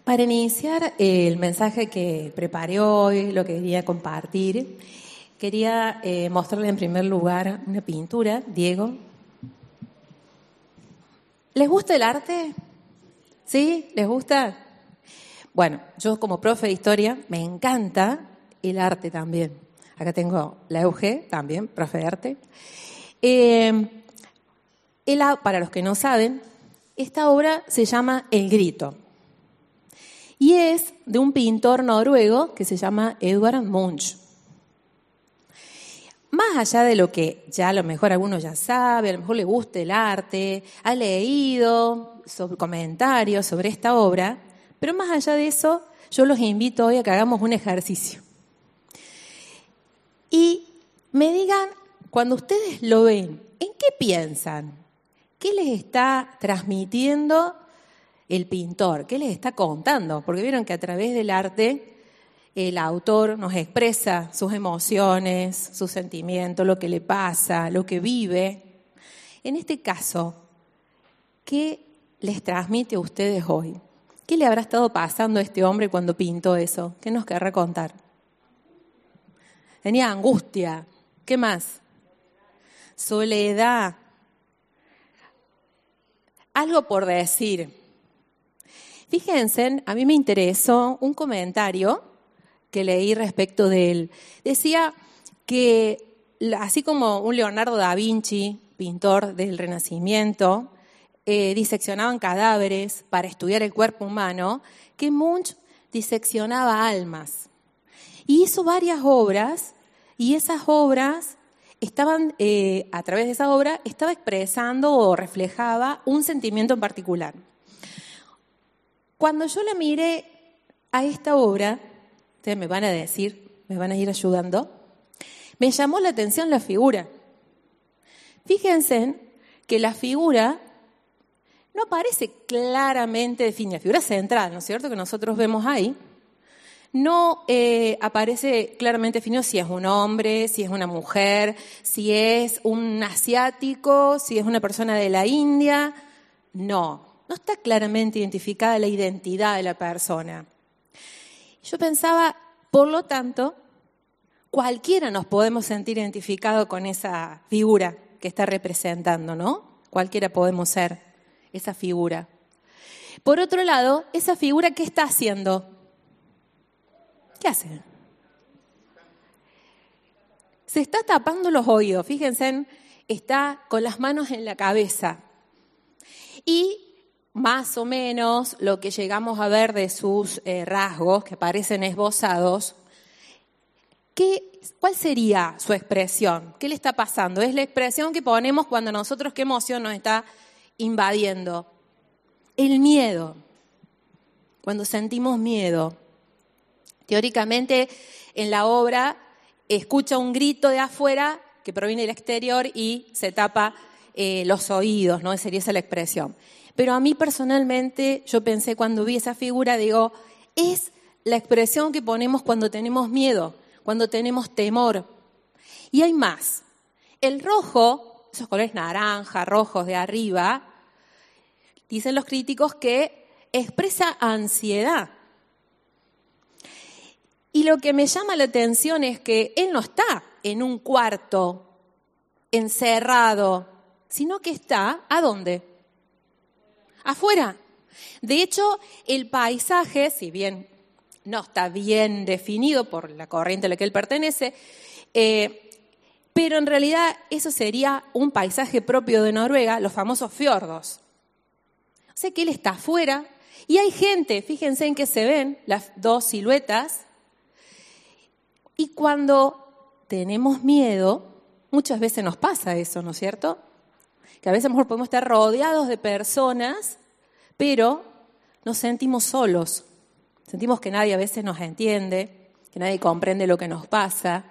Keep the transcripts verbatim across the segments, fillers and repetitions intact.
Para iniciar eh, el mensaje que preparé hoy, lo que quería compartir, quería eh, mostrarle en primer lugar una pintura. Diego, ¿les gusta el arte? ¿Sí? ¿Les gusta? Bueno, yo como profe de historia me encanta el arte también. Acá tengo la Euge, también, profe de arte. Eh, el, para los que no saben, esta obra se llama El Grito. Y es de un pintor noruego que se llama Edvard Munch. Más allá de lo que ya a lo mejor alguno ya sabe, a lo mejor le gusta el arte, ha leído sobre comentarios sobre esta obra, pero más allá de eso, yo los invito hoy a que hagamos un ejercicio. Y me digan, cuando ustedes lo ven, ¿en qué piensan? ¿Qué les está transmitiendo el pintor? ¿Qué les está contando? Porque vieron que a través del arte el autor nos expresa sus emociones, sus sentimientos, lo que le pasa, lo que vive. En este caso, ¿qué les transmite a ustedes hoy? ¿Qué le habrá estado pasando a este hombre cuando pintó eso? ¿Qué nos querrá contar? Tenía angustia. ¿Qué más? Soledad. Algo por decir. Fíjense, a mí me interesó un comentario que leí respecto de él. Decía que, así como un Leonardo da Vinci, pintor del Renacimiento, eh, diseccionaban cadáveres para estudiar el cuerpo humano, que Munch diseccionaba almas. Y hizo varias obras, y esas obras estaban, eh, a través de esa obra, estaba expresando o reflejaba un sentimiento en particular. Cuando yo la miré a esta obra, ustedes me van a decir, me van a ir ayudando, me llamó la atención la figura. Fíjense que la figura no aparece claramente definida, la figura central, ¿no es cierto?, que nosotros vemos ahí, no eh, aparece claramente definido si es un hombre, si es una mujer, si es un asiático, si es una persona de la India. No, no está claramente identificada la identidad de la persona. Yo pensaba, por lo tanto, cualquiera nos podemos sentir identificados con esa figura que está representando, ¿no? Cualquiera podemos ser esa figura. Por otro lado, esa figura, ¿qué está haciendo? ¿Qué hace? Se está tapando los oídos, fíjense, está con las manos en la cabeza. Y más o menos lo que llegamos a ver de sus eh, rasgos que aparecen esbozados, ¿qué, ¿cuál sería su expresión? ¿Qué le está pasando? Es la expresión que ponemos cuando nosotros, ¿qué emoción nos está invadiendo? El miedo, cuando sentimos miedo. Teóricamente, en la obra, escucha un grito de afuera que proviene del exterior y se tapa eh, los oídos, ¿no? Sería esa la expresión. Pero a mí personalmente, yo pensé cuando vi esa figura, digo, es la expresión que ponemos cuando tenemos miedo, cuando tenemos temor. Y hay más. El rojo, esos colores naranja, rojos de arriba, dicen los críticos que expresa ansiedad. Y lo que me llama la atención es que él no está en un cuarto encerrado, sino que está, ¿a dónde? Afuera. De hecho, el paisaje, si bien no está bien definido por la corriente a la que él pertenece, eh, pero en realidad eso sería un paisaje propio de Noruega, los famosos fiordos. O sea que él está afuera y hay gente, fíjense en que se ven las dos siluetas, y cuando tenemos miedo, muchas veces nos pasa eso, ¿no es cierto? Que a veces a lo mejor podemos estar rodeados de personas, pero nos sentimos solos. Sentimos que nadie a veces nos entiende, que nadie comprende lo que nos pasa.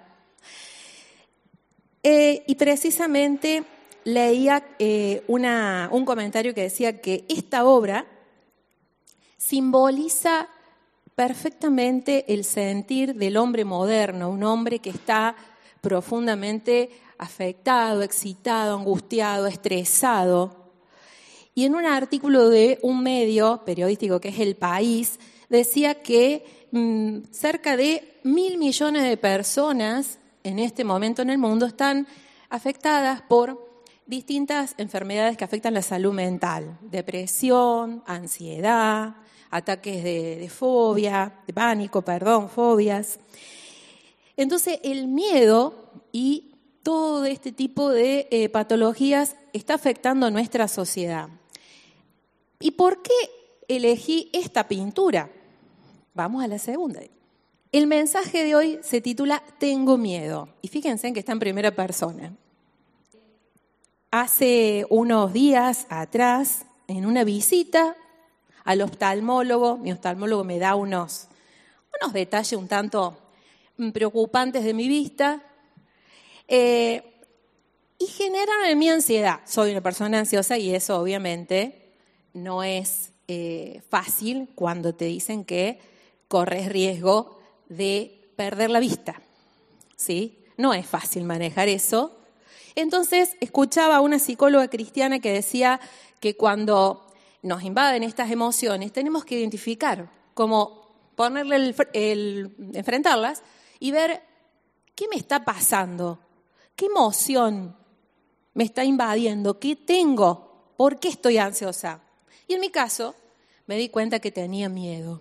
Eh, y precisamente leía eh, una, un comentario que decía que esta obra simboliza perfectamente el sentir del hombre moderno, un hombre que está profundamente afectado, excitado, angustiado, estresado. Y en un artículo de un medio periodístico que es El País, decía que mmm, cerca de mil millones de personas en este momento en el mundo están afectadas por distintas enfermedades que afectan la salud mental: depresión, ansiedad, ataques de, de fobia, de pánico, perdón, fobias. Entonces, el miedo y todo este tipo de eh, patologías está afectando a nuestra sociedad. ¿Y por qué elegí esta pintura? Vamos a la segunda. El mensaje de hoy se titula Tengo miedo. Y fíjense en que está en primera persona. Hace unos días atrás, en una visita al oftalmólogo, mi oftalmólogo me da unos, unos detalles un tanto preocupantes de mi vista, eh, y generan en mí ansiedad. Soy una persona ansiosa y eso obviamente no es eh, fácil cuando te dicen que corres riesgo de perder la vista, ¿sí? No es fácil manejar eso. Entonces escuchaba a una psicóloga cristiana que decía que cuando nos invaden estas emociones tenemos que identificar, como ponerle el, el enfrentarlas y ver qué me está pasando, qué emoción me está invadiendo, qué tengo, por qué estoy ansiosa. Y en mi caso me di cuenta que tenía miedo.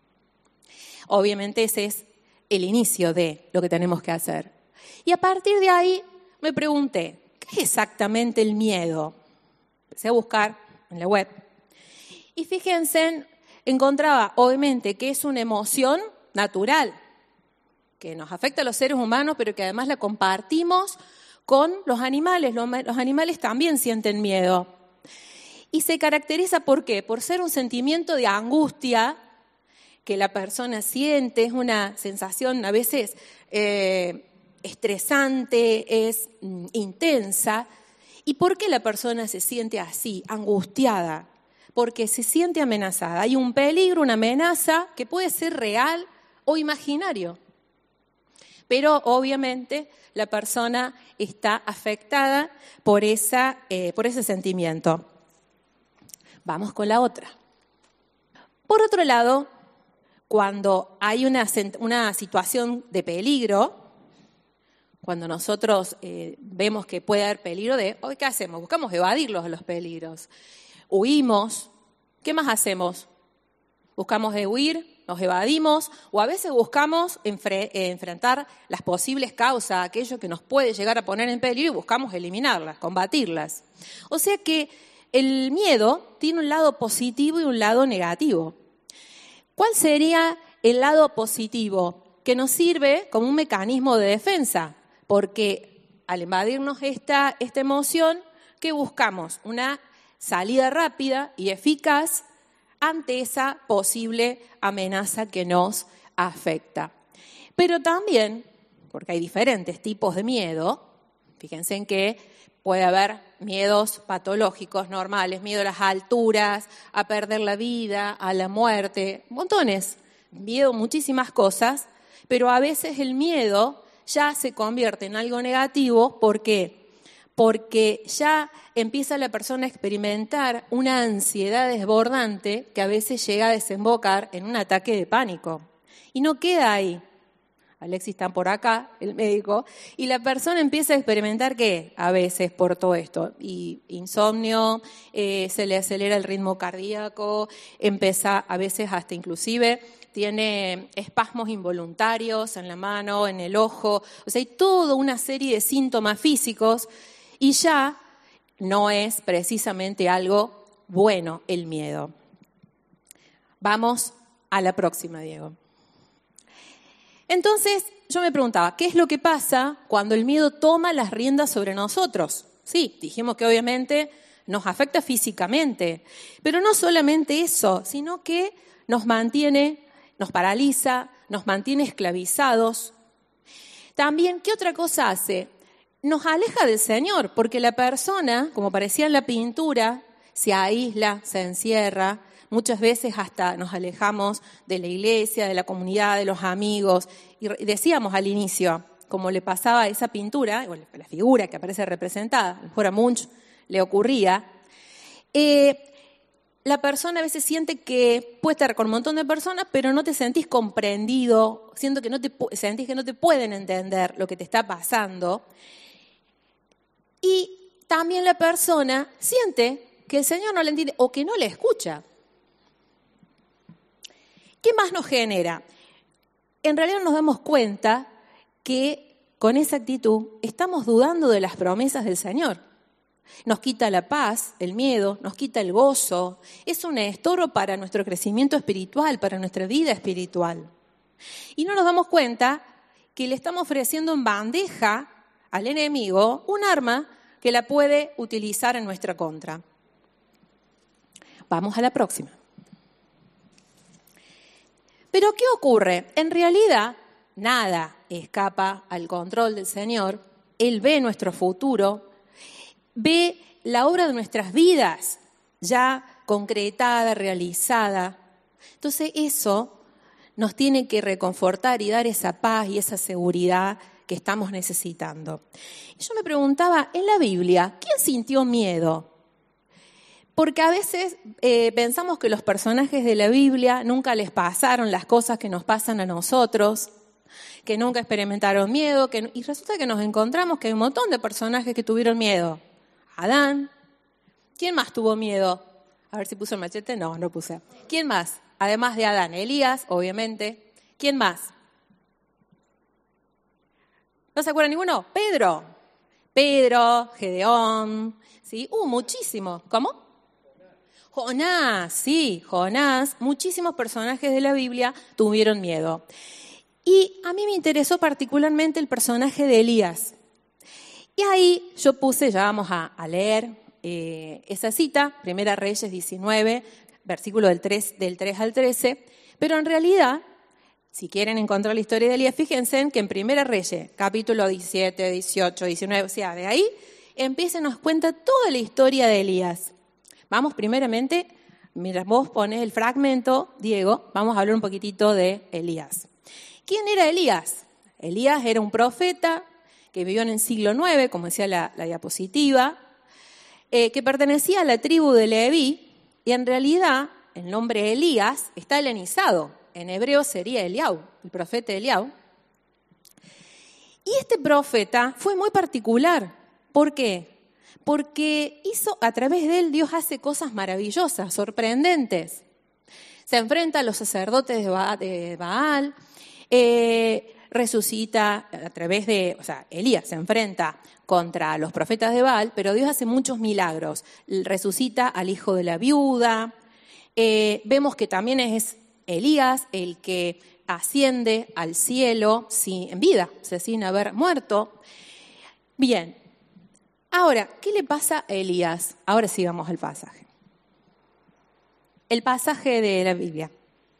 Obviamente ese es el inicio de lo que tenemos que hacer. Y a partir de ahí me pregunté, ¿qué es exactamente el miedo? Empecé a buscar en la web. Y fíjense, encontraba obviamente que es una emoción natural, que nos afecta a los seres humanos, pero que además la compartimos con los animales. Los, los animales también sienten miedo. Y se caracteriza ¿por qué? Por ser un sentimiento de angustia que la persona siente, es una sensación a veces eh, estresante, es mm, intensa. ¿Y por qué la persona se siente así, angustiada? Porque se siente amenazada. Hay un peligro, una amenaza que puede ser real o imaginario. Pero obviamente la persona está afectada por, esa, eh, por ese sentimiento. Vamos con la otra. Por otro lado, cuando hay una, una situación de peligro, cuando nosotros eh, vemos que puede haber peligro, de, hoy ¿qué hacemos? Buscamos evadirlos los peligros. Huimos. ¿Qué más hacemos? Buscamos de huir, nos evadimos, o a veces buscamos enfre- eh, enfrentar las posibles causas, aquello que nos puede llegar a poner en peligro, y buscamos eliminarlas, combatirlas. O sea que el miedo tiene un lado positivo y un lado negativo. ¿Cuál sería el lado positivo? Que nos sirve como un mecanismo de defensa, porque al invadirnos esta, esta emoción, ¿qué buscamos? Una salida rápida y eficaz ante esa posible amenaza que nos afecta. Pero también, porque hay diferentes tipos de miedo, fíjense en que puede haber miedos patológicos normales, miedo a las alturas, a perder la vida, a la muerte, montones, miedo a muchísimas cosas, pero a veces el miedo ya se convierte en algo negativo. ¿Por qué? Porque ya empieza la persona a experimentar una ansiedad desbordante que a veces llega a desembocar en un ataque de pánico. Y no queda ahí. Alexis está por acá, el médico, y la persona empieza a experimentar ¿qué? A veces por todo esto. Y insomnio, eh, se le acelera el ritmo cardíaco, empieza a veces hasta inclusive tiene espasmos involuntarios en la mano, en el ojo. O sea, hay toda una serie de síntomas físicos y ya no es precisamente algo bueno el miedo. Vamos a la próxima, Diego. Entonces, yo me preguntaba, ¿qué es lo que pasa cuando el miedo toma las riendas sobre nosotros? Sí, dijimos que obviamente nos afecta físicamente, pero no solamente eso, sino que nos mantiene, nos paraliza, nos mantiene esclavizados. También, ¿qué otra cosa hace? Nos aleja del Señor, porque la persona, como parecía en la pintura, se aísla, se encierra. Muchas veces hasta nos alejamos de la iglesia, de la comunidad, de los amigos. Y decíamos al inicio, como le pasaba a esa pintura, o la figura que aparece representada, a Munch le ocurría, eh, la persona a veces siente que puede estar con un montón de personas, pero no te sentís comprendido, siento que no te, sentís que no te pueden entender lo que te está pasando. Y también la persona siente que el Señor no le entiende o que no le escucha. ¿Qué más nos genera? En realidad nos damos cuenta que con esa actitud estamos dudando de las promesas del Señor. Nos quita la paz, el miedo, nos quita el gozo. Es un estorbo para nuestro crecimiento espiritual, para nuestra vida espiritual. Y no nos damos cuenta que le estamos ofreciendo en bandeja al enemigo un arma que la puede utilizar en nuestra contra. Vamos a la próxima. Pero ¿qué ocurre? En realidad, nada escapa al control del Señor. Él ve nuestro futuro, ve la obra de nuestras vidas ya concretada, realizada. Entonces eso nos tiene que reconfortar y dar esa paz y esa seguridad que estamos necesitando. Y yo me preguntaba, en la Biblia, ¿quién sintió miedo? Porque a veces eh, pensamos que los personajes de la Biblia nunca les pasaron las cosas que nos pasan a nosotros, que nunca experimentaron miedo, que, y resulta que nos encontramos que hay un montón de personajes que tuvieron miedo. Adán. ¿Quién más tuvo miedo? A ver si puso el machete. No, no puse. ¿Quién más? Además de Adán, Elías, obviamente. ¿Quién más? ¿No se acuerda ninguno? Pedro. Pedro, Gedeón, ¿sí? Uh, muchísimo. ¿Cómo? Jonás, sí, Jonás. Muchísimos personajes de la Biblia tuvieron miedo. Y a mí me interesó particularmente el personaje de Elías. Y ahí yo puse, ya vamos a, a leer eh, esa cita, Primera Reyes diecinueve, versículo del tres, del tres al trece, pero en realidad, si quieren encontrar la historia de Elías, fíjense en que en Primera Reyes, capítulo diecisiete, dieciocho, diecinueve, o sea, de ahí empieza y nos cuenta toda la historia de Elías. Vamos primeramente, mientras vos pones el fragmento, Diego, vamos a hablar un poquitito de Elías. ¿Quién era Elías? Elías era un profeta que vivió en el siglo nueve, como decía la, la diapositiva, eh, que pertenecía a la tribu de Leví, y en realidad el nombre Elías está helenizado. En hebreo sería Eliau, el profeta Eliau. Y este profeta fue muy particular. ¿Por qué? Porque hizo, a través de él Dios hace cosas maravillosas, sorprendentes. Se enfrenta a los sacerdotes de Baal, de Baal eh, resucita a través de, o sea, Elías se enfrenta contra los profetas de Baal, pero Dios hace muchos milagros. Resucita al hijo de la viuda. Eh, vemos que también es Elías el que asciende al cielo sin, en vida, o sea, sin haber muerto. Bien, ahora, ¿qué le pasa a Elías? Ahora sí vamos al pasaje. El pasaje de la Biblia.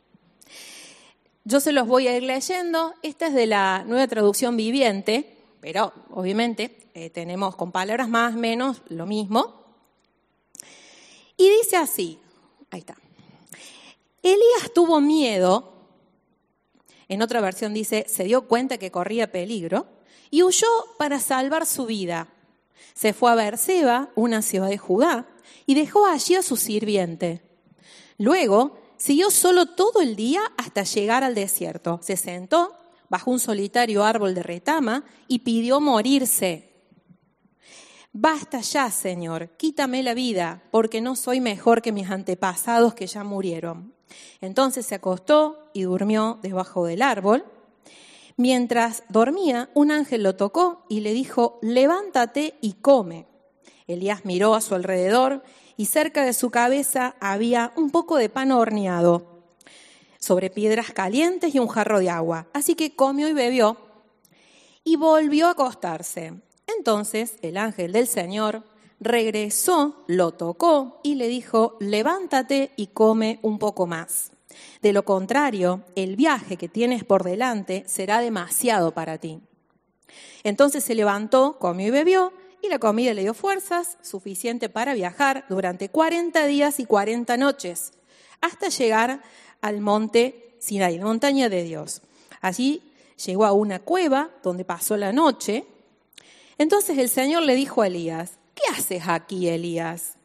Yo se los voy a ir leyendo. Esta es de la Nueva Traducción Viviente, pero obviamente eh, tenemos con palabras más o menos lo mismo. Y dice así, ahí está. Elías tuvo miedo, en otra versión dice, se dio cuenta que corría peligro y huyó para salvar su vida. Se fue a Beerseba, una ciudad de Judá, y dejó allí a su sirviente. Luego siguió solo todo el día hasta llegar al desierto. Se sentó bajo un solitario árbol de retama y pidió morirse. Basta ya, Señor, quítame la vida, porque no soy mejor que mis antepasados que ya murieron. Entonces se acostó y durmió debajo del árbol. Mientras dormía, un ángel lo tocó y le dijo, levántate y come. Elías miró a su alrededor y cerca de su cabeza había un poco de pan horneado sobre piedras calientes y un jarro de agua. Así que comió y bebió y volvió a acostarse. Entonces el ángel del Señor regresó, lo tocó y le dijo, levántate y come un poco más. De lo contrario, el viaje que tienes por delante será demasiado para ti. Entonces se levantó, comió y bebió, y la comida le dio fuerzas suficiente para viajar durante cuarenta días y cuarenta noches, hasta llegar al monte Sinaí, la montaña de Dios. Allí llegó a una cueva donde pasó la noche. Entonces el Señor le dijo a Elías, ¿qué haces aquí, Elías?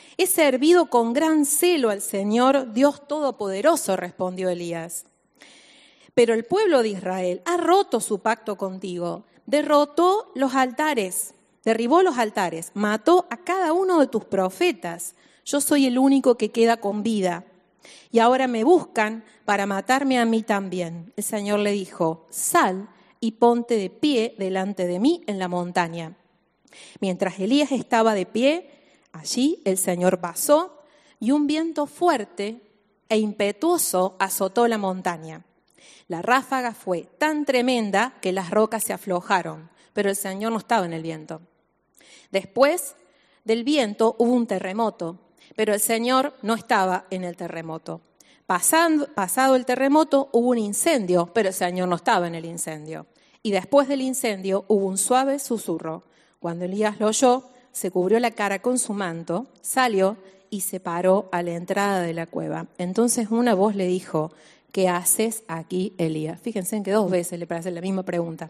He servido con gran celo al Señor, Dios Todopoderoso, respondió Elías. Pero el pueblo de Israel ha roto su pacto contigo, derrotó los altares, derribó los altares, mató a cada uno de tus profetas. Yo soy el único que queda con vida. Y ahora me buscan para matarme a mí también. El Señor le dijo, sal y ponte de pie delante de mí en la montaña. Mientras Elías estaba de pie, allí el Señor pasó y un viento fuerte e impetuoso azotó la montaña. La ráfaga fue tan tremenda que las rocas se aflojaron, pero el Señor no estaba en el viento. Después del viento hubo un terremoto, pero el Señor no estaba en el terremoto. Pasando, pasado el terremoto hubo un incendio, pero el Señor no estaba en el incendio. Y después del incendio hubo un suave susurro. Cuando Elías lo oyó, se cubrió la cara con su manto, salió y se paró a la entrada de la cueva. Entonces una voz le dijo, ¿qué haces aquí, Elías? Fíjense en que dos veces le hacer la misma pregunta.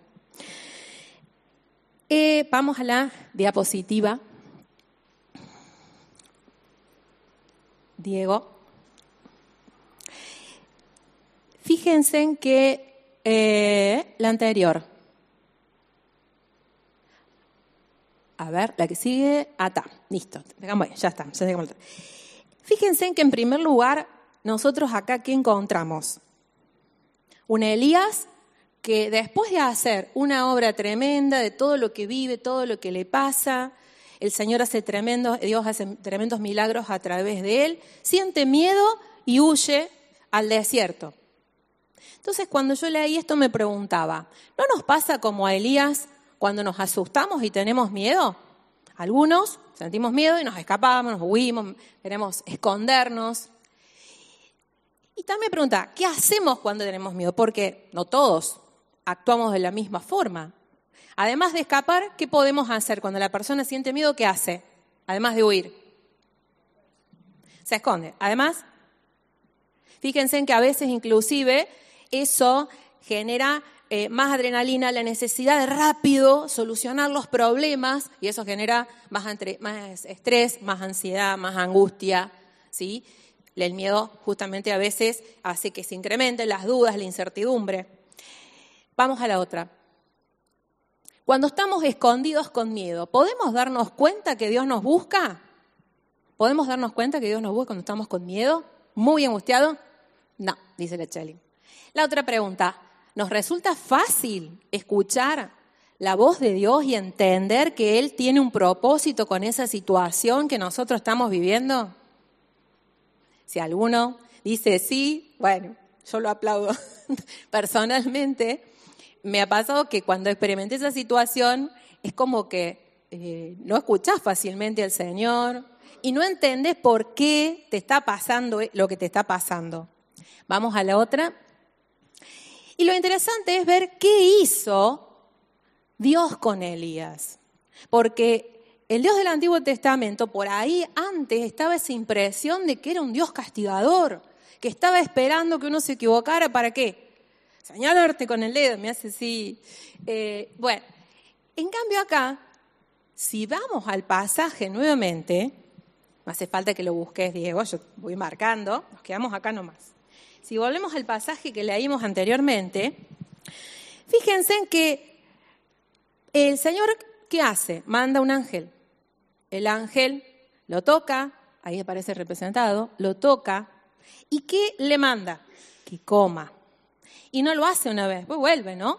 Eh, vamos a la diapositiva. Diego. Fíjense en que eh, la anterior. A ver, la que sigue. Ah, está. Listo. Bueno, ya está. Ya está. Fíjense en que en primer lugar, nosotros acá, ¿qué encontramos? Un Elías que después de hacer una obra tremenda de todo lo que vive, todo lo que le pasa, el Señor hace tremendos, Dios hace tremendos milagros a través de él, siente miedo y huye al desierto. Entonces, cuando yo leí esto me preguntaba, ¿no nos pasa como a Elías cuando nos asustamos y tenemos miedo? Algunos sentimos miedo y nos escapamos, nos huimos, queremos escondernos. Y también me pregunta, ¿qué hacemos cuando tenemos miedo? Porque no todos actuamos de la misma forma. Además de escapar, ¿qué podemos hacer cuando la persona siente miedo? ¿Qué hace? Además de huir. Se esconde. Además, fíjense en que a veces inclusive eso genera eh, más adrenalina, la necesidad de rápido solucionar los problemas y eso genera más, entre, más estrés, más ansiedad, más angustia, ¿sí? El miedo justamente a veces hace que se incrementen las dudas, la incertidumbre. Vamos a la otra. Cuando estamos escondidos con miedo, ¿podemos darnos cuenta que Dios nos busca? ¿Podemos darnos cuenta que Dios nos busca cuando estamos con miedo? ¿Muy angustiados? No, dice la Cheli. La otra pregunta, ¿nos resulta fácil escuchar la voz de Dios y entender que Él tiene un propósito con esa situación que nosotros estamos viviendo? Si alguno dice sí, bueno, yo lo aplaudo. Personalmente, me ha pasado que cuando experimenté esa situación, es como que eh, no escuchás fácilmente al Señor y no entendés por qué te está pasando lo que te está pasando. Vamos a la otra. Y lo interesante es ver qué hizo Dios con Elías. Porque el Dios del Antiguo Testamento, por ahí antes estaba esa impresión de que era un Dios castigador, que estaba esperando que uno se equivocara, ¿para qué? Señalarte con el dedo, me hace así. Eh, bueno, en cambio acá, si vamos al pasaje nuevamente, no hace falta que lo busques, Diego, yo voy marcando, nos quedamos acá nomás. Si volvemos al pasaje que leímos anteriormente, fíjense en que el Señor, ¿qué hace? Manda un ángel. El ángel lo toca, ahí aparece representado, lo toca, ¿y qué le manda? Que coma. Y no lo hace una vez, pues vuelve, ¿no?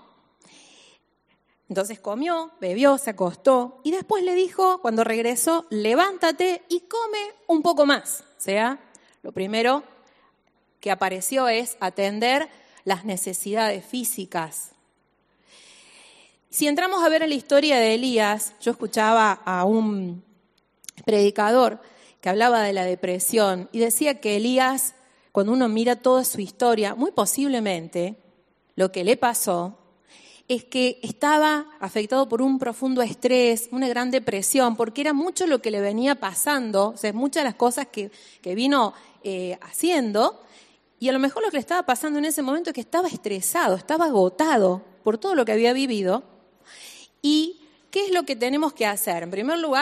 Entonces comió, bebió, se acostó y después le dijo, cuando regresó, levántate y come un poco más. O sea, lo primero que apareció es atender las necesidades físicas. Si entramos a ver la historia de Elías, yo escuchaba a un predicador que hablaba de la depresión y decía que Elías, cuando uno mira toda su historia, muy posiblemente lo que le pasó es que estaba afectado por un profundo estrés, una gran depresión, porque era mucho lo que le venía pasando, o sea, muchas de las cosas que, que vino eh, haciendo, y a lo mejor lo que le estaba pasando en ese momento es que estaba estresado, estaba agotado por todo lo que había vivido. ¿Y qué es lo que tenemos que hacer? En primer lugar,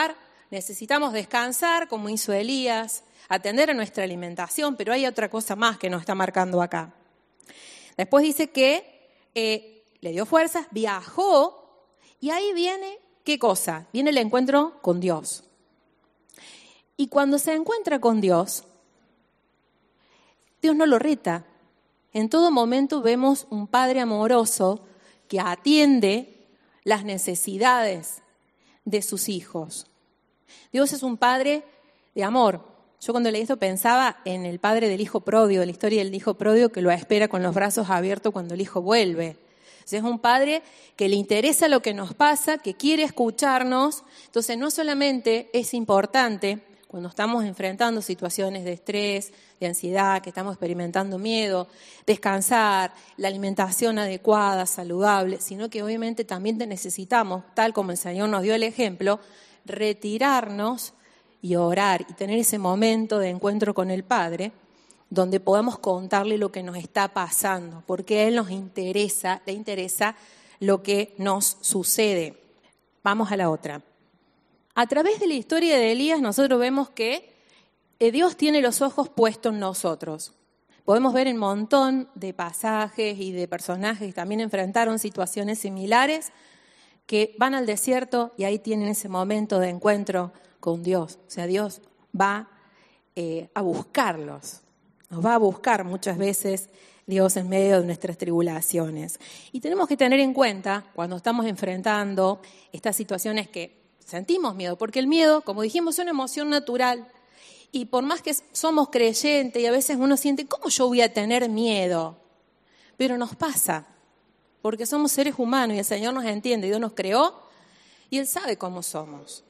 necesitamos descansar, como hizo Elías, atender a nuestra alimentación, pero hay otra cosa más que nos está marcando acá. Después dice que eh, le dio fuerzas, viajó, y ahí viene, ¿qué cosa? Viene el encuentro con Dios. Y cuando se encuentra con Dios, Dios no lo reta. En todo momento vemos un Padre amoroso que atiende las necesidades de sus hijos. Dios es un Padre de amor. Yo cuando leí esto pensaba en el padre del hijo pródigo, la historia del hijo pródigo que lo espera con los brazos abiertos cuando el hijo vuelve. O sea, es un padre que le interesa lo que nos pasa, que quiere escucharnos. Entonces, no solamente es importante cuando estamos enfrentando situaciones de estrés, de ansiedad, que estamos experimentando miedo, descansar, la alimentación adecuada, saludable, sino que obviamente también necesitamos, tal como el Señor nos dio el ejemplo, retirarnos y orar y tener ese momento de encuentro con el Padre, donde podamos contarle lo que nos está pasando, porque a Él nos interesa, le interesa lo que nos sucede. Vamos a la otra. A través de la historia de Elías nosotros vemos que Dios tiene los ojos puestos en nosotros. Podemos ver un montón de pasajes y de personajes que también enfrentaron situaciones similares, que van al desierto y ahí tienen ese momento de encuentro con Dios. O sea, Dios va eh, a buscarlos, nos va a buscar muchas veces Dios en medio de nuestras tribulaciones. Y tenemos que tener en cuenta cuando estamos enfrentando estas situaciones que sentimos miedo, porque el miedo, como dijimos, es una emoción natural. Y por más que somos creyentes y a veces uno siente, ¿cómo yo voy a tener miedo? Pero nos pasa, porque somos seres humanos y el Señor nos entiende, Dios nos creó y Él sabe cómo somos.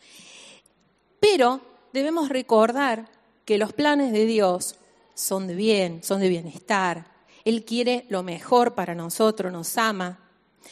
Pero debemos recordar que los planes de Dios son de bien, son de bienestar. Él quiere lo mejor para nosotros, nos ama.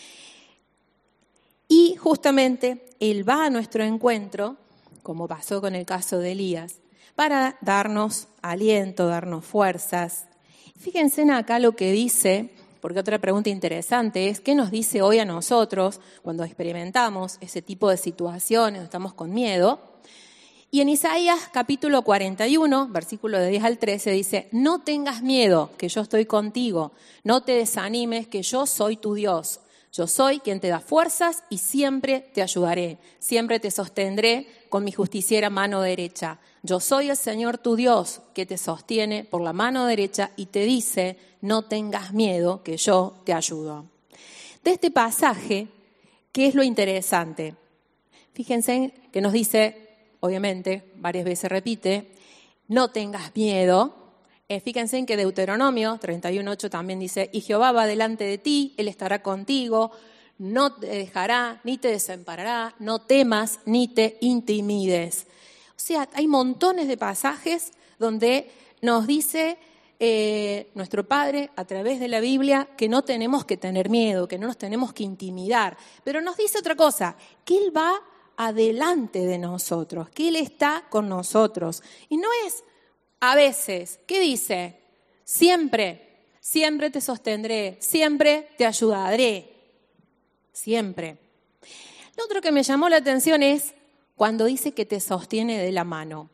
Y justamente Él va a nuestro encuentro, como pasó con el caso de Elías, para darnos aliento, darnos fuerzas. Fíjense acá lo que dice, porque otra pregunta interesante es, ¿qué nos dice hoy a nosotros cuando experimentamos ese tipo de situaciones, estamos con miedo? Y en Isaías capítulo cuarenta y uno, versículo de diez al trece, dice, no tengas miedo, que yo estoy contigo, no te desanimes, que yo soy tu Dios. Yo soy quien te da fuerzas y siempre te ayudaré, siempre te sostendré con mi justiciera mano derecha. Yo soy el Señor tu Dios que te sostiene por la mano derecha y te dice, no tengas miedo, que yo te ayudo. De este pasaje, ¿qué es lo interesante? Fíjense que nos dice, obviamente, varias veces repite, no tengas miedo. Eh, fíjense en que Deuteronomio treinta y uno ocho también dice, y Jehová va delante de ti, Él estará contigo, no te dejará, ni te desamparará, no temas, ni te intimides. O sea, hay montones de pasajes donde nos dice eh, nuestro Padre a través de la Biblia que no tenemos que tener miedo, que no nos tenemos que intimidar. Pero nos dice otra cosa, que Él va adelante de nosotros, que Él está con nosotros. Y no es a veces, ¿qué dice? Siempre, siempre te sostendré, siempre te ayudaré, siempre. Lo otro que me llamó la atención es cuando dice que te sostiene de la mano.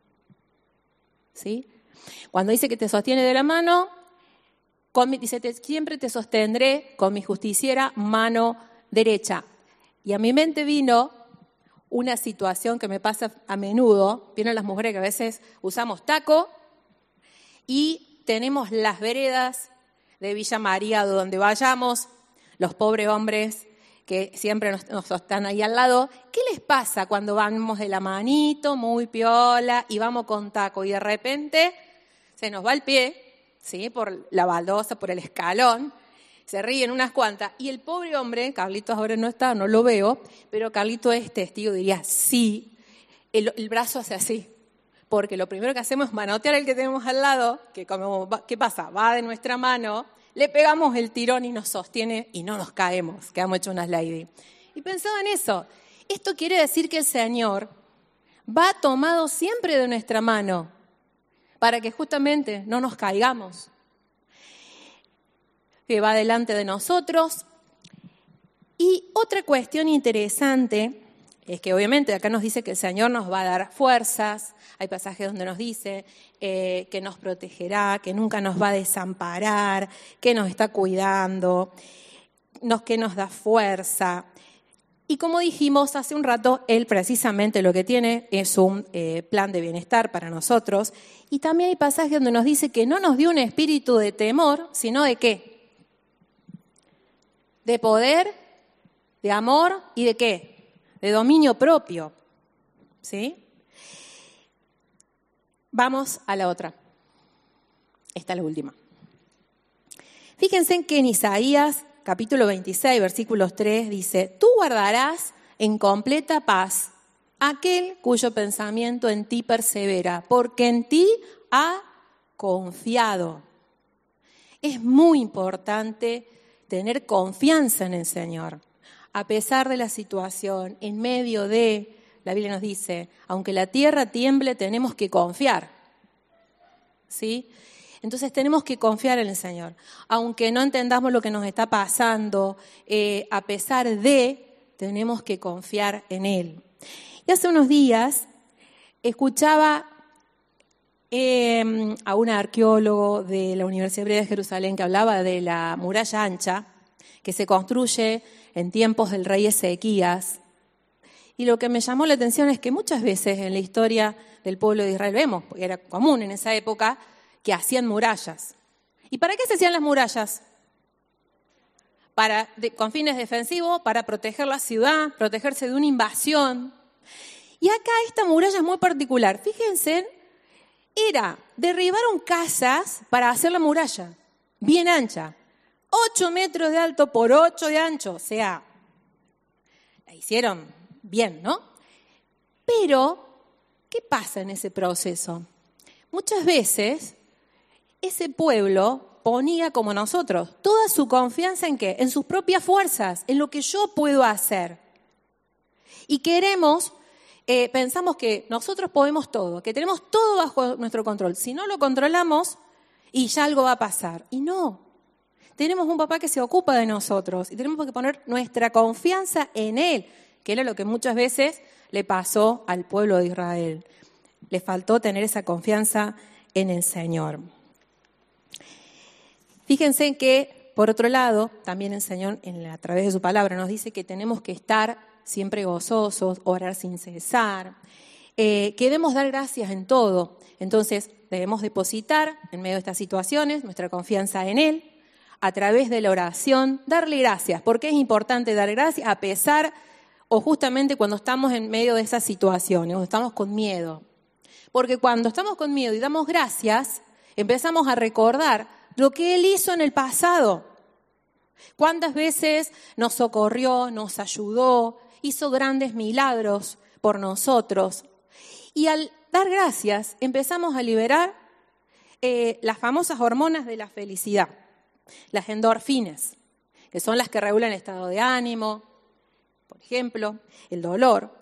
¿Sí? Cuando dice que te sostiene de la mano, con mi, dice, te, siempre te sostendré con mi justiciera mano derecha. Y a mi mente vino una situación que me pasa a menudo. Vieron las mujeres que a veces usamos taco y tenemos las veredas de Villa María, donde vayamos, los pobres hombres que siempre nos, nos están ahí al lado. ¿Qué les pasa cuando vamos de la manito, muy piola, y vamos con taco y de repente se nos va el pie, ¿sí? Por la baldosa, por el escalón? Se ríen unas cuantas. Y el pobre hombre, Carlitos ahora no está, no lo veo, pero Carlitos es testigo, diría, sí, el, el brazo hace así. Porque lo primero que hacemos es manotear al que tenemos al lado, que como, ¿qué pasa? Va de nuestra mano, le pegamos el tirón y nos sostiene y no nos caemos, quedamos hechos unas lady. Y pensaba en eso. Esto quiere decir que el Señor va tomado siempre de nuestra mano para que justamente no nos caigamos. Que va delante de nosotros. Y otra cuestión interesante es que obviamente acá nos dice que el Señor nos va a dar fuerzas, hay pasajes donde nos dice eh, que nos protegerá, que nunca nos va a desamparar, que nos está cuidando, nos, que nos da fuerza. Y como dijimos hace un rato, Él precisamente lo que tiene es un eh, plan de bienestar para nosotros. Y también hay pasajes donde nos dice que no nos dio un espíritu de temor, sino de ¿qué? De poder, de amor y de ¿qué? De dominio propio, ¿sí? Vamos a la otra. Esta es la última. Fíjense en que en Isaías, capítulo veintiséis, versículos tres, dice, tú guardarás en completa paz aquel cuyo pensamiento en ti persevera, porque en ti ha confiado. Es muy importante tener confianza en el Señor. A pesar de la situación, en medio de, la Biblia nos dice, aunque la tierra tiemble, tenemos que confiar. ¿Sí? Entonces tenemos que confiar en el Señor. Aunque no entendamos lo que nos está pasando, eh, a pesar de, tenemos que confiar en Él. Y hace unos días escuchaba eh, a un arqueólogo de la Universidad Hebrea de Jerusalén que hablaba de la muralla ancha que se construye en tiempos del rey Ezequías. Y lo que me llamó la atención es que muchas veces en la historia del pueblo de Israel vemos, porque era común en esa época, que hacían murallas. ¿Y para qué se hacían las murallas? Para, de, con fines defensivos, para proteger la ciudad, protegerse de una invasión. Y acá esta muralla es muy particular. Fíjense, era, derribaron casas para hacer la muralla, bien ancha. Ocho metros de alto por ocho de ancho, o sea, la hicieron bien, ¿no? Pero, ¿qué pasa en ese proceso? Muchas veces, ese pueblo ponía, como nosotros, toda su confianza ¿en qué? En sus propias fuerzas, en lo que yo puedo hacer. Y queremos, eh, pensamos que nosotros podemos todo, que tenemos todo bajo nuestro control. Si no lo controlamos, y ya algo va a pasar. Y no. Tenemos un papá que se ocupa de nosotros y tenemos que poner nuestra confianza en Él, que era lo que muchas veces le pasó al pueblo de Israel. Le faltó tener esa confianza en el Señor. Fíjense que, por otro lado, también el Señor, en la, a través de su palabra, nos dice que tenemos que estar siempre gozosos, orar sin cesar, eh, que debemos dar gracias en todo. Entonces, debemos depositar en medio de estas situaciones nuestra confianza en Él, a través de la oración, darle gracias, porque es importante dar gracias a pesar o justamente cuando estamos en medio de esas situaciones, cuando estamos con miedo. Porque cuando estamos con miedo y damos gracias, empezamos a recordar lo que Él hizo en el pasado. Cuántas veces nos socorrió, nos ayudó, hizo grandes milagros por nosotros. Y al dar gracias empezamos a liberar eh, las famosas hormonas de la felicidad. Las endorfinas, que son las que regulan el estado de ánimo, por ejemplo, el dolor.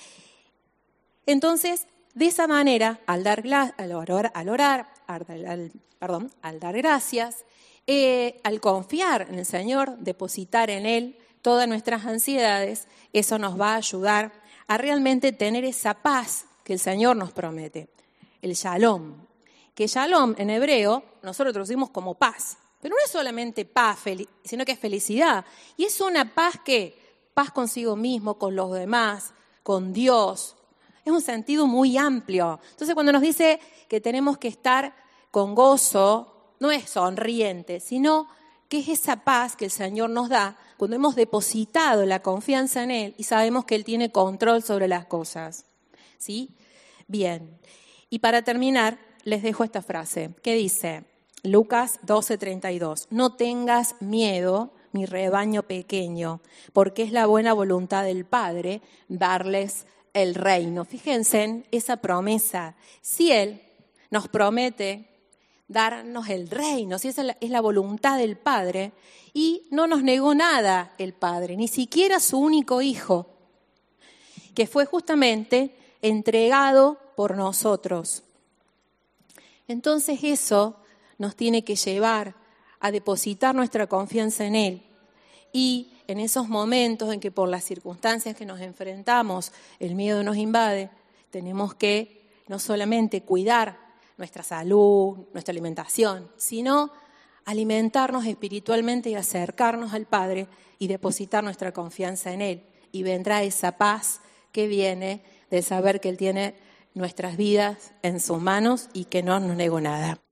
Entonces, de esa manera, al dar, al orar, al, orar al, al, perdón, al dar gracias, eh, al confiar en el Señor, depositar en Él todas nuestras ansiedades, eso nos va a ayudar a realmente tener esa paz que el Señor nos promete, el shalom. Que shalom en hebreo nosotros lo traducimos como paz. Pero no es solamente paz, sino que es felicidad. Y es una paz que, paz consigo mismo, con los demás, con Dios. Es un sentido muy amplio. Entonces cuando nos dice que tenemos que estar con gozo, no es sonriente, sino que es esa paz que el Señor nos da cuando hemos depositado la confianza en Él y sabemos que Él tiene control sobre las cosas. ¿Sí? Bien. Y para terminar, les dejo esta frase que dice... Lucas doce, treinta y dos. No tengas miedo, mi rebaño pequeño, porque es la buena voluntad del Padre darles el reino. Fíjense en esa promesa. Si Él nos promete darnos el reino, si esa es la voluntad del Padre, y no nos negó nada el Padre, ni siquiera su único Hijo, que fue justamente entregado por nosotros. Entonces eso nos tiene que llevar a depositar nuestra confianza en Él y en esos momentos en que por las circunstancias que nos enfrentamos el miedo nos invade, tenemos que no solamente cuidar nuestra salud, nuestra alimentación, sino alimentarnos espiritualmente y acercarnos al Padre y depositar nuestra confianza en Él. Y vendrá esa paz que viene de saber que Él tiene nuestras vidas en sus manos y que no nos negó nada.